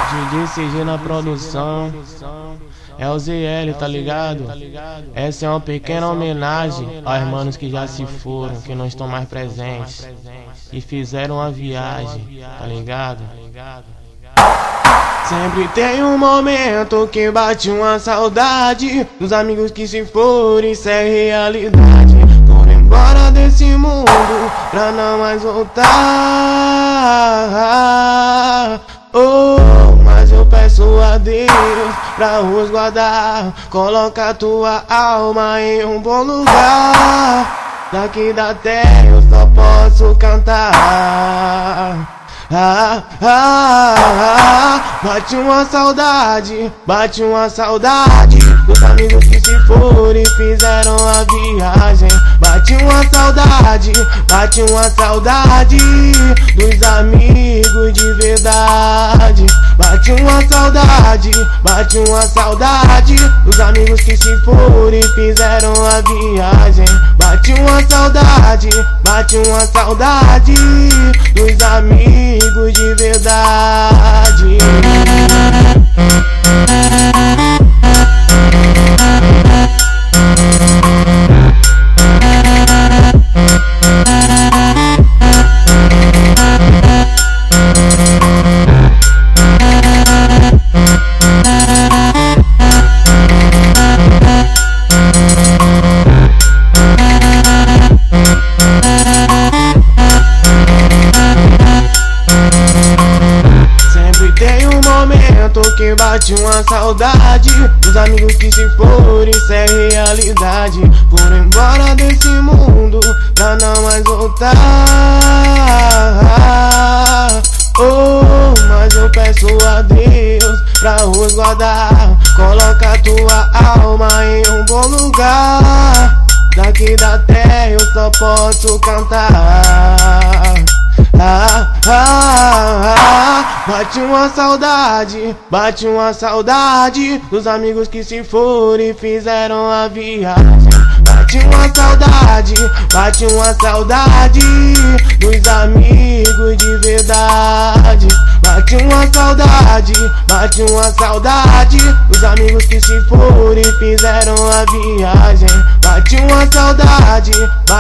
DJ CG na produção, é o ZL, tá ligado? Essa é uma pequena homenagem aos manos que já se foram, que não estão mais presentes e fizeram uma viagem, tá ligado? Sempre tem um momento que bate uma saudade dos amigos que se foram, isso é realidade. Foram embora desse mundo pra não mais voltar. Oh, mas eu peço a Deus pra os guardar. Coloca tua alma em um bom lugar. Daqui da terra eu só posso cantar. Bate uma saudade dos amigos que se foram e fizeram a viagem. Bate uma saudade dos amigos de verdade. Bate uma saudade dos amigos que se foram e fizeram a viagem. Bate uma saudade dos amigos de verdade. Que bate uma saudade dos amigos que se foram, isso é realidade. Foram embora desse mundo pra não mais voltar. Oh, mas eu peço a Deus pra os guardar. Coloca tua alma em um bom lugar. Daqui da terra eu só posso cantar. Bate uma saudade dos amigos que se foram e fizeram a viagem. Bate uma saudade dos amigos de verdade. Bate uma saudade dos amigos que se foram e fizeram a viagem. Bate uma saudade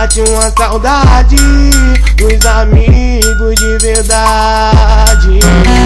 dos amigos de verdade.